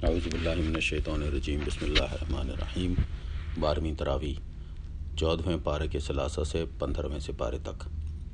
اعوذ باللہ من الشیطان الرجیم بسم اللہ الرحمن الرحیم 12ویں تراویح 14ویں پارے کے ثلاثہ سے 15ویں سپارے تک۔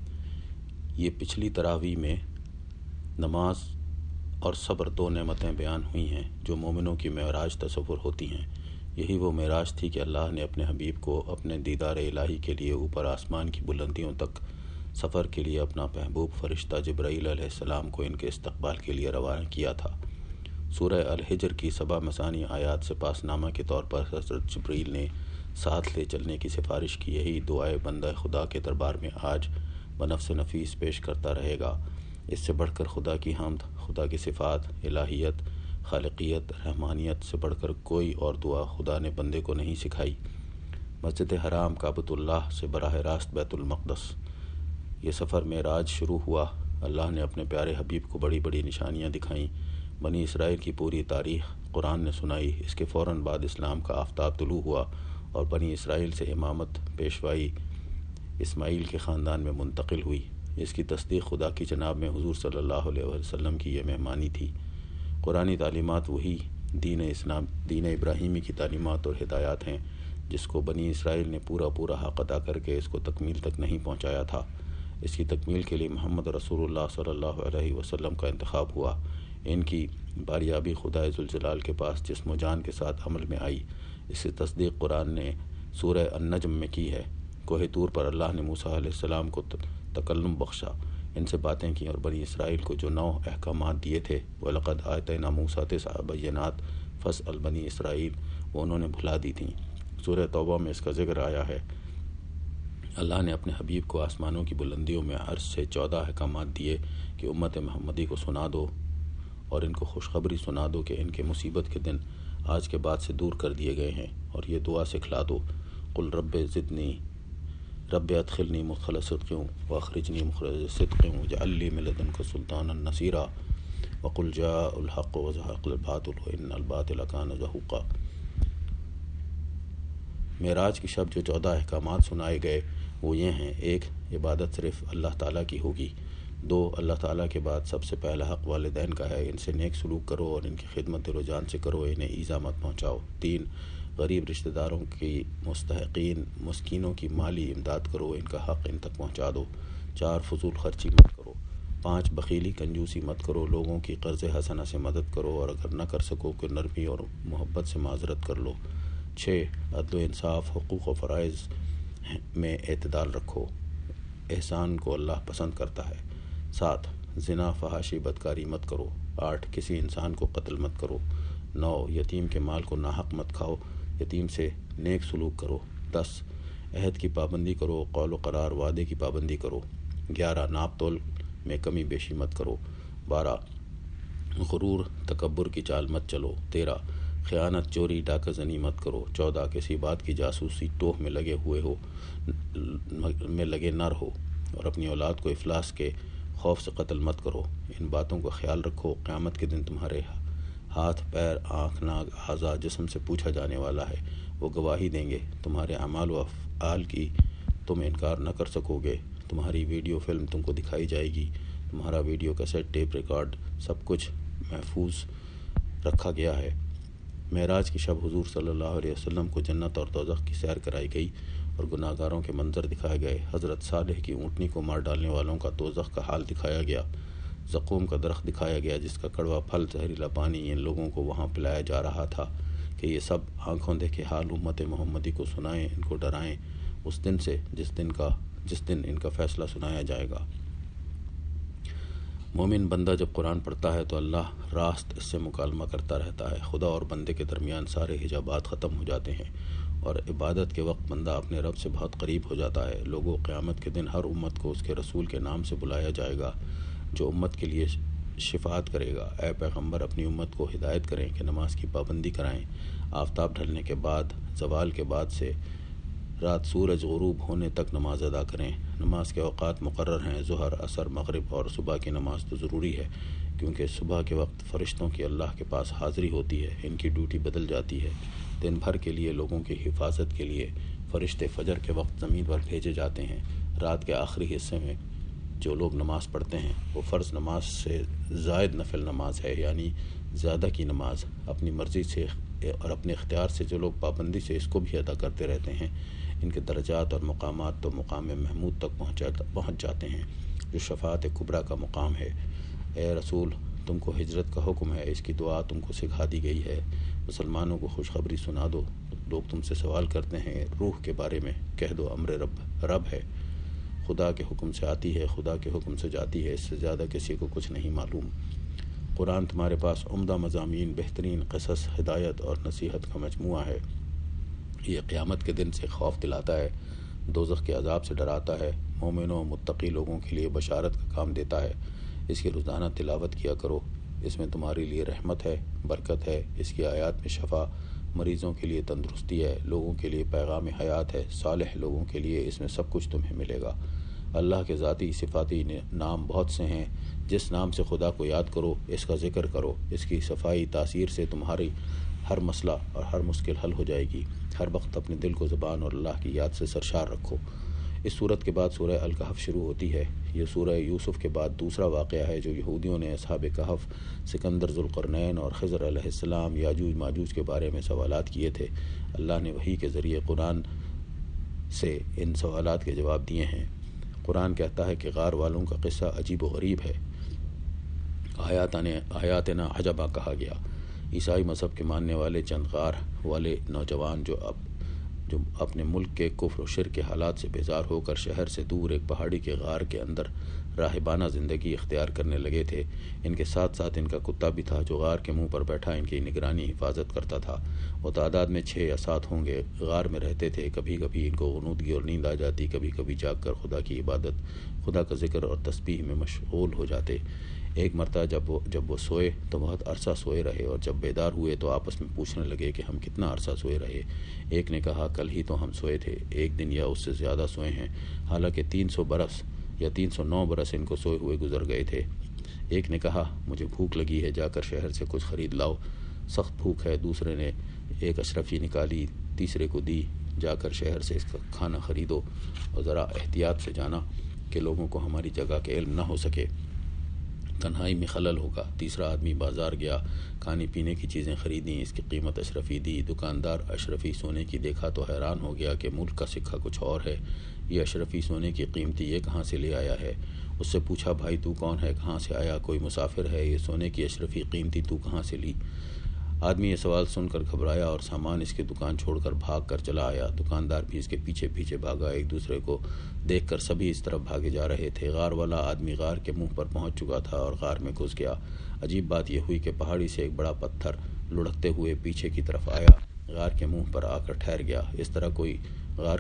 یہ پچھلی تراویح میں نماز اور صبر دو نعمتیں بیان ہوئی ہیں جو مومنوں کی معراج تصور ہوتی ہیں۔ یہی وہ معراج تھی کہ اللہ نے اپنے حبیب کو اپنے دیدار الہی کے لیے اوپر آسمان کی بلندیوں تک سفر کے لیے اپنا محبوب فرشتہ جبرائیل علیہ السلام کو ان کے استقبال کے لیے روانہ کیا تھا۔ سورہ الحجر کی 7 مثانی آیات سے پاس نامہ کے طور پر حضرت جبرائیل نے ساتھ لے چلنے کی سفارش کی۔ یہی دعائے بندہ خدا کے دربار میں آج بنفس نفیس پیش کرتا رہے گا۔ اس سے بڑھ کر خدا کی حمد، خدا کی صفات، الہیت، خالقیت، رحمانیت سے بڑھ کر کوئی اور دعا خدا نے بندے کو نہیں سکھائی۔ مسجد حرام، کعبۃ اللہ سے براہ راست بیت المقدس، یہ سفر معراج شروع ہوا۔ اللہ نے اپنے پیارے حبیب کو بڑی بڑی نشانیاں دکھائیں۔ بنی اسرائیل کی پوری تاریخ قرآن نے سنائی۔ اس کے فوراً بعد اسلام کا آفتاب طلوع ہوا اور بنی اسرائیل سے امامت پیشوائی اسماعیل کے خاندان میں منتقل ہوئی۔ اس کی تصدیق خدا کی جناب میں حضور صلی اللہ علیہ وسلم کی یہ مہمانی تھی۔ قرآنی تعلیمات وہی دین ابراہیمی کی تعلیمات اور ہدایات ہیں جس کو بنی اسرائیل نے پورا حق ادا کر کے اس کو تکمیل تک نہیں پہنچایا تھا۔ اس کی تکمیل کے لیے محمد رسول اللہ صلی اللہ علیہ وسلم کا انتخاب ہوا۔ ان کی باریابی خدائے ذوالجلال کے پاس جسم و جان کے ساتھ عمل میں آئی۔ اس کی تصدیق قرآن نے سورہ النجم میں کی ہے۔ کوہ طور پر اللہ نے موسیٰ علیہ السلام کو تکلم بخشا، ان سے باتیں کی اور بنی اسرائیل کو جو 9 احکامات دیے تھے، وَلَقَدْ آتَيْنَا مُوسَىٰ 9 بَيِّنَاتٍ فَاسْأَلْ بَنِي اسرائیل، وہ انہوں نے بھلا دی تھیں۔ سورہ توبہ میں اس کا ذکر آیا ہے۔ اللہ نے اپنے حبیب کو آسمانوں کی بلندیوں میں عرش سے 14 احکامات دیے کہ امت محمدی کو سنا دو اور ان کو خوشخبری سنا دو کہ ان کے مصیبت کے دن آج کے بعد سے دور کر دیے گئے ہیں، اور یہ دعا سکھلا دو، قل رب ادخلنی مدخل صدق واخرجنی مخرج صدق واجعل لی من لدنک سلطانا نصیرا وقل جاء الحق وزهق الباطل وان الباطل کان زہوقا۔ معراج کی شب جو 14 احکامات سنائے گئے وہ یہ ہیں: 1. عبادت صرف اللہ تعالیٰ کی ہوگی۔ 2. اللہ تعالیٰ کے بعد سب سے پہلا حق والدین کا ہے، ان سے نیک سلوک کرو اور ان کی خدمت دل و جان سے کرو، انہیں ایذا مت پہنچاؤ۔ 3. غریب رشتہ داروں کی مستحقین مسکینوں کی مالی امداد کرو، ان کا حق ان تک پہنچا دو۔ 4. فضول خرچی مت کرو۔ 5. بخیلی کنجوسی مت کرو، لوگوں کی قرض حسنہ سے مدد کرو اور اگر نہ کر سکو کہ نرمی اور محبت سے معذرت کر لو۔ 6. عدل و انصاف، حقوق و فرائض میں اعتدال رکھو، احسان کو اللہ پسند کرتا ہے۔ 7. زنا، فحاشی، بدکاری مت کرو۔ 8. کسی انسان کو قتل مت کرو۔ 9. یتیم کے مال کو ناحق مت کھاؤ، یتیم سے نیک سلوک کرو۔ 10. عہد کی پابندی کرو، قول و قرار وعدے کی پابندی کرو۔ 11. ناپ تول میں کمی بیشی مت کرو۔ 12. غرور تکبر کی چال مت چلو۔ 13. خیانت، چوری، ڈاکہ زنی مت کرو۔ 14. کسی بات کی جاسوسی ٹوہ میں لگے نہ رہو اور اپنی اولاد کو افلاس کے خوف سے قتل مت کرو۔ ان باتوں کا خیال رکھو، قیامت کے دن تمہارے ہاتھ، پیر، آنکھ، ناک، اعضاء جسم سے پوچھا جانے والا ہے، وہ گواہی دیں گے۔ تمہارے اعمال و افعال کی تم انکار نہ کر سکو گے۔ تمہاری ویڈیو فلم تم کو دکھائی جائے گی، تمہارا ویڈیو کیسٹ، ٹیپ ریکارڈ، سب کچھ محفوظ رکھا گیا ہے۔ معراج کی شب حضور صلی اللہ علیہ وسلم کو جنت اور دوزخ کی سیر کرائی گئی اور گناہگاروں کے منظر دکھائے گئے۔ حضرت صالح کی اونٹنی کو مار ڈالنے والوں کا دوزخ کا حال دکھایا گیا۔ زقوم کا درخت دکھایا گیا جس کا کڑوا پھل، زہریلا پانی ان لوگوں کو وہاں پلایا جا رہا تھا کہ یہ سب آنکھوں دیکھے حال امت محمدی کو سنائیں، ان کو ڈرائیں اس دن سے جس دن ان کا فیصلہ سنایا جائے گا۔ مومن بندہ جب قرآن پڑھتا ہے تو اللہ راست اس سے مکالمہ کرتا رہتا ہے۔ خدا اور بندے کے درمیان سارے حجابات ختم ہو جاتے ہیں اور عبادت کے وقت بندہ اپنے رب سے بہت قریب ہو جاتا ہے۔ لوگوں، قیامت کے دن ہر امت کو اس کے رسول کے نام سے بلایا جائے گا جو امت کے لیے شفاعت کرے گا۔ اے پیغمبر، اپنی امت کو ہدایت کریں کہ نماز کی پابندی کرائیں، آفتاب ڈھلنے کے بعد، زوال کے بعد سے رات سورج غروب ہونے تک نماز ادا کریں۔ نماز کے اوقات مقرر ہیں، ظہر، عصر، مغرب اور صبح کی نماز تو ضروری ہے کیونکہ صبح کے وقت فرشتوں کی اللہ کے پاس حاضری ہوتی ہے، ان کی ڈیوٹی بدل جاتی ہے۔ دن بھر کے لیے لوگوں کی حفاظت کے لیے فرشتے فجر کے وقت زمین پر بھیجے جاتے ہیں۔ رات کے آخری حصے میں جو لوگ نماز پڑھتے ہیں وہ فرض نماز سے زائد نفل نماز ہے، یعنی زیادہ کی نماز اپنی مرضی سے اور اپنے اختیار سے جو لوگ پابندی سے اس کو بھی ادا کرتے رہتے ہیں، ان کے درجات اور مقامات تو مقام محمود تک پہنچ جاتے ہیں، جو شفاعت کبریٰ کا مقام ہے۔ اے رسول، تم کو ہجرت کا حکم ہے، اس کی دعا تم کو سکھا دی گئی ہے، مسلمانوں کو خوشخبری سنا دو۔ لوگ تم سے سوال کرتے ہیں روح کے بارے میں، کہہ دو امر رب ہے، خدا کے حکم سے آتی ہے، خدا کے حکم سے جاتی ہے، اس سے زیادہ کسی کو کچھ نہیں معلوم۔ قرآن تمہارے پاس عمدہ مضامین، بہترین قصص، ہدایت اور نصیحت کا مجموعہ ہے۔ یہ قیامت کے دن سے خوف دلاتا ہے، دوزخ کے عذاب سے ڈراتا ہے، مومنوں متقی لوگوں کے لیے بشارت کا کام دیتا ہے۔ اس کی روزانہ تلاوت کیا کرو، اس میں تمہارے لیے رحمت ہے، برکت ہے، اس کی آیات میں شفا، مریضوں کے لیے تندرستی ہے، لوگوں کے لیے پیغام حیات ہے، صالح لوگوں کے لیے اس میں سب کچھ تمہیں ملے گا۔ اللہ کے ذاتی صفاتی نام بہت سے ہیں، جس نام سے خدا کو یاد کرو، اس کا ذکر کرو، اس کی صفائی تاثیر سے تمہاری ہر مسئلہ اور ہر مشکل حل ہو جائے گی۔ ہر وقت اپنے دل کو زبان اور اللہ کی یاد سے سرشار رکھو۔ اس صورت کے بعد سورہ الکہف شروع ہوتی ہے۔ یہ سورہ یوسف کے بعد دوسرا واقعہ ہے جو یہودیوں نے اصحاب کہف، سکندر ذوالقرنین اور خضر علیہ السلام، یاجوج ماجوج کے بارے میں سوالات کیے تھے۔ اللہ نے وحی کے ذریعے قرآن سے ان سوالات کے جواب دیے ہیں۔ قرآن کہتا ہے کہ غار والوں کا قصہ عجیب و غریب ہے، آیاتنا عجبا کہا گیا۔ عیسائی مذہب کے ماننے والے چند غار والے نوجوان جو اپنے ملک کے کفر و شرک کے حالات سے بیزار ہو کر شہر سے دور ایک پہاڑی کے غار کے اندر راہبانہ زندگی اختیار کرنے لگے تھے۔ ان کے ساتھ ساتھ ان کا کتا بھی تھا جو غار کے منہ پر بیٹھا ان کی نگرانی حفاظت کرتا تھا۔ وہ تعداد میں 6 یا 7 ہوں گے، غار میں رہتے تھے۔ کبھی کبھی ان کو غنودگی اور نیند آ جاتی، کبھی کبھی جاگ کر خدا کی عبادت، خدا کا ذکر اور تسبیح میں مشغول ہو جاتے۔ ایک مرتبہ جب وہ سوئے تو بہت عرصہ سوئے رہے، اور جب بیدار ہوئے تو آپس میں پوچھنے لگے کہ ہم کتنا عرصہ سوئے رہے۔ ایک نے کہا کل ہی تو ہم سوئے تھے، 1 دن یا اس سے زیادہ سوئے ہیں، حالانکہ 300 برس یا 309 برس ان کو سوئے ہوئے گزر گئے تھے۔ ایک نے کہا مجھے بھوک لگی ہے، جا کر شہر سے کچھ خرید لاؤ، سخت بھوک ہے۔ دوسرے نے ایک اشرفی نکالی، تیسرے کو دی، جا کر شہر سے اس کا کھانا خریدو اور ذرا احتیاط سے جانا کہ لوگوں کو ہماری جگہ کے علم نہ ہو سکے، تنہائی میں خلل ہوگا۔ تیسرا آدمی بازار گیا، کھانے پینے کی چیزیں خریدیں، اس کی قیمت اشرفی دی۔ دکاندار اشرفی سونے کی دیکھا تو حیران ہو گیا کہ ملک کا سکہ کچھ اور ہے، یہ اشرفی سونے کی قیمتی یہ کہاں سے لے آیا ہے؟ اس سے پوچھا بھائی تو کون ہے، کہاں سے آیا؟ کوئی مسافر ہے؟ یہ سونے کی اشرفی قیمتی تو کہاں سے لی؟ آدمی یہ سوال سن کر گھبرایا اور سامان اس کی دکان چھوڑ کر بھاگ کر چلا آیا۔ دکاندار بھی اس کے پیچھے پیچھے بھاگا، ایک دوسرے کو دیکھ کر سبھی اس طرف بھاگے جا رہے تھے۔ غار والا آدمی غار کے منہ پر پہنچ چکا تھا اور غار میں گھس گیا۔ عجیب بات یہ ہوئی کہ پہاڑی سے ایک بڑا پتھر لڑھکتے ہوئے پیچھے کی طرف آیا، غار کے منہ پر آ کر ٹھہر گیا۔ اس طرح کوئی غار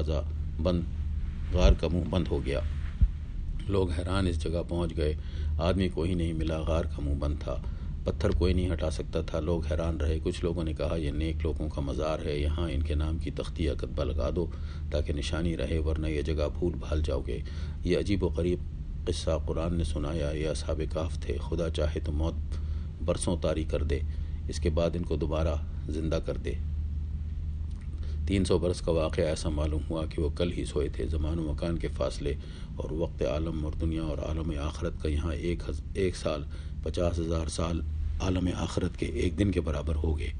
کا منہ بند ہو گیا۔ لوگ حیران اس جگہ پہنچ گئے، آدمی کوئی نہیں ملا، غار کا منہ بند تھا، پتھر کوئی نہیں ہٹا سکتا تھا۔ لوگ حیران رہے۔ کچھ لوگوں نے کہا یہ نیک لوگوں کا مزار ہے، یہاں ان کے نام کی تختی یا کتبہ لگا دو تاکہ نشانی رہے، ورنہ یہ جگہ بھول بھال جاؤ گے۔ یہ عجیب و غریب قصہ قرآن نے سنایا۔ یہ اصحاب کہف تھے، خدا چاہے تو موت برسوں طاری کر دے، اس کے بعد ان کو دوبارہ زندہ کر دے۔ 300 برس کا واقعہ ایسا معلوم ہوا کہ وہ کل ہی سوئے تھے۔ زمان و مکان کے فاصلے اور وقت عالم اور دنیا اور عالم آخرت کا یہاں ایک سال 50,000 سال عالم آخرت کے ایک دن کے برابر ہو گئے۔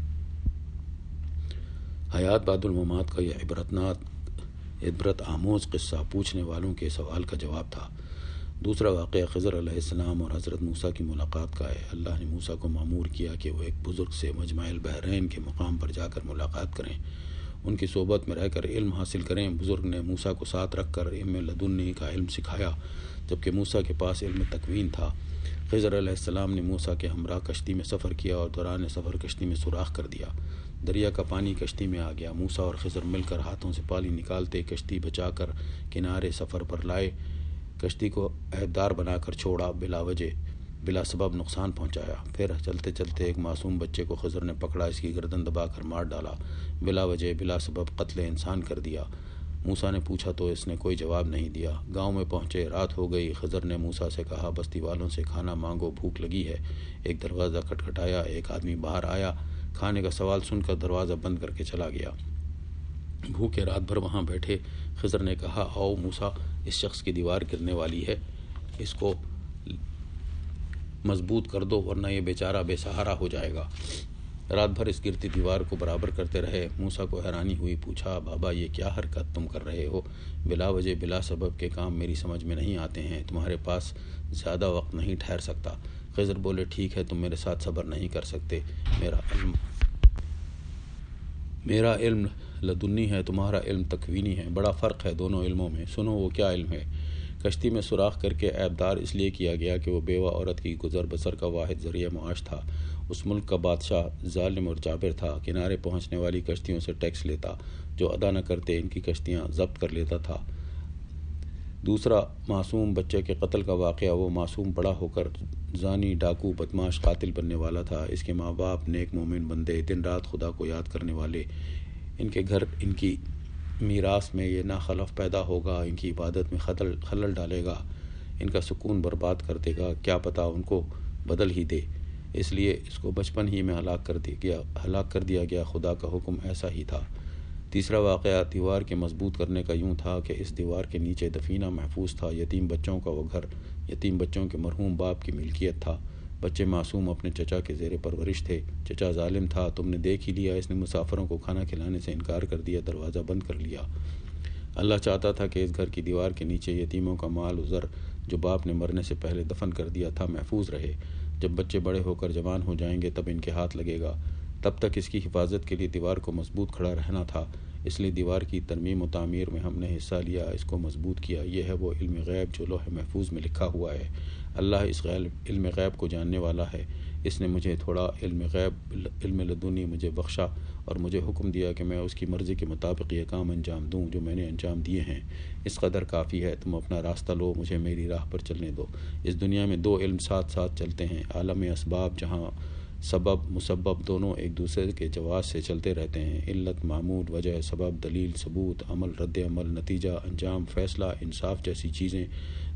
حیات بعد الممات کا یہ عبرت آموز قصہ پوچھنے والوں کے سوال کا جواب تھا۔ دوسرا واقعہ خضر علیہ السلام اور حضرت موسیٰ کی ملاقات کا ہے۔ اللہ نے موسیٰ کو مأمور کیا کہ وہ ایک بزرگ سے مجمع البحرین کے مقام پر جا کر ملاقات کریں، ان کی صحبت میں رہ کر علم حاصل کریں۔ بزرگ نے موسیٰ کو ساتھ رکھ کر علم لدنی کا علم سکھایا، جبکہ موسیٰ کے پاس علم تکوین تھا۔ خضر علیہ السلام نے موسیٰ کے ہمراہ کشتی میں سفر کیا اور دوران سفر کشتی میں سوراخ کر دیا، دریا کا پانی کشتی میں آ گیا۔ موسیٰ اور خضر مل کر ہاتھوں سے پانی نکالتے کشتی بچا کر کنارے سفر پر لائے، کشتی کو عہدیدار بنا کر چھوڑا، بلا سبب نقصان پہنچایا۔ پھر چلتے چلتے ایک معصوم بچے کو خضر نے پکڑا، اس کی گردن دبا کر مار ڈالا، بلا وجہ بلا سبب قتل انسان کر دیا۔ موسیٰ نے پوچھا تو اس نے کوئی جواب نہیں دیا۔ گاؤں میں پہنچے، رات ہو گئی۔ خضر نے موسیٰ سے کہا بستی والوں سے کھانا مانگو، بھوک لگی ہے۔ ایک دروازہ کھٹکھٹایا، ایک آدمی باہر آیا، کھانے کا سوال سن کر دروازہ بند کر کے چلا گیا۔ بھوکے رات بھر وہاں بیٹھے، خضر نے کہا او موسیٰ، اس شخص کی دیوار گرنے والی ہے، اس کو مضبوط کر دو ورنہ یہ بیچارہ بے سہارا ہو جائے گا۔ رات بھر اس گرتی دیوار کو برابر کرتے رہے۔ موسیٰ کو حیرانی ہوئی، پوچھا بابا یہ کیا حرکت تم کر رہے ہو؟ بلا وجہ بلا سبب کے کام میری سمجھ میں نہیں آتے ہیں، تمہارے پاس زیادہ وقت نہیں ٹھہر سکتا۔ خضر بولے ٹھیک ہے، تم میرے ساتھ صبر نہیں کر سکتے، میرا علم لدنی ہے، تمہارا علم تکوینی ہے، بڑا فرق ہے دونوں علموں میں۔ سنو وہ کیا علم ہے؟ کشتی میں سوراخ کر کے عیبدار اس لیے کیا گیا کہ وہ بیوہ عورت کی گزر بسر کا واحد ذریعہ معاش تھا۔ اس ملک کا بادشاہ ظالم اور جابر تھا، کنارے پہنچنے والی کشتیوں سے ٹیکس لیتا، جو ادا نہ کرتے ان کی کشتیاں ضبط کر لیتا تھا۔ دوسرا معصوم بچے کے قتل کا واقعہ، وہ معصوم بڑا ہو کر زانی، ڈاکو، بدماش، قاتل بننے والا تھا۔ اس کے ماں باپ نیک مومن بندے، دن رات خدا کو یاد کرنے والے، ان کے گھر ان کی میراث میں یہ ناخلف پیدا ہوگا، ان کی عبادت میں خلل ڈالے گا، ان کا سکون برباد کر دے گا، کیا پتہ ان کو بدل ہی دے، اس لیے اس کو بچپن ہی میں ہلاک کر دیا گیا۔ خدا کا حکم ایسا ہی تھا۔ تیسرا واقعہ دیوار کے مضبوط کرنے کا یوں تھا کہ اس دیوار کے نیچے دفینہ محفوظ تھا، یتیم بچوں کا وہ گھر یتیم بچوں کے مرحوم باپ کی ملکیت تھا۔ بچے معصوم اپنے چچا کے زیر پرورش تھے۔ چچا ظالم تھا، تم نے دیکھ ہی لیا، اس نے مسافروں کو کھانا کھلانے سے انکار کر دیا، دروازہ بند کر لیا۔ اللہ چاہتا تھا کہ اس گھر کی دیوار کے نیچے یتیموں کا مال و زر جو باپ نے مرنے سے پہلے دفن کر دیا تھا محفوظ رہے۔ جب بچے بڑے ہو کر جوان ہو جائیں گے تب ان کے ہاتھ لگے گا، تب تک اس کی حفاظت کے لیے دیوار کو مضبوط کھڑا رہنا تھا، اس لیے دیوار کی ترمیم و تعمیر میں ہم نے حصہ لیا، اس کو مضبوط کیا۔ یہ ہے وہ علم غیب جو لوح محفوظ میں لکھا ہوا ہے۔ اللہ اس علم غیب کو جاننے والا ہے، اس نے مجھے تھوڑا علم لدنی مجھے بخشا اور مجھے حکم دیا کہ میں اس کی مرضی کے مطابق یہ کام انجام دوں جو میں نے انجام دیے ہیں۔ اس قدر کافی ہے، تم اپنا راستہ لو، مجھے میری راہ پر چلنے دو۔ اس دنیا میں دو علم ساتھ ساتھ چلتے ہیں، عالم اسباب جہاں سبب مسبب دونوں ایک دوسرے کے جواز سے چلتے رہتے ہیں، علت معمول، وجہ سبب، دلیل ثبوت، عمل رد عمل، نتیجہ انجام، فیصلہ انصاف جیسی چیزیں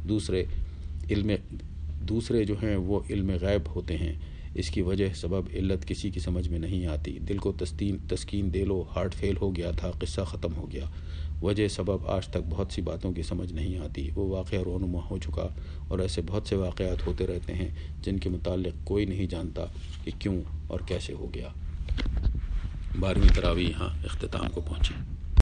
دوسرے جو ہیں وہ علم غیب ہوتے ہیں۔ اس کی وجہ سبب علت کسی کی سمجھ میں نہیں آتی۔ دل کو تسکین دے لو، ہارٹ فیل ہو گیا تھا، قصہ ختم ہو گیا۔ وجہ سبب آج تک بہت سی باتوں کی سمجھ نہیں آتی، وہ واقعہ رونما ہو چکا، اور ایسے بہت سے واقعات ہوتے رہتے ہیں جن کے متعلق کوئی نہیں جانتا کہ کیوں اور کیسے ہو گیا۔ 12ویں تراویح یہاں اختتام کو پہنچی۔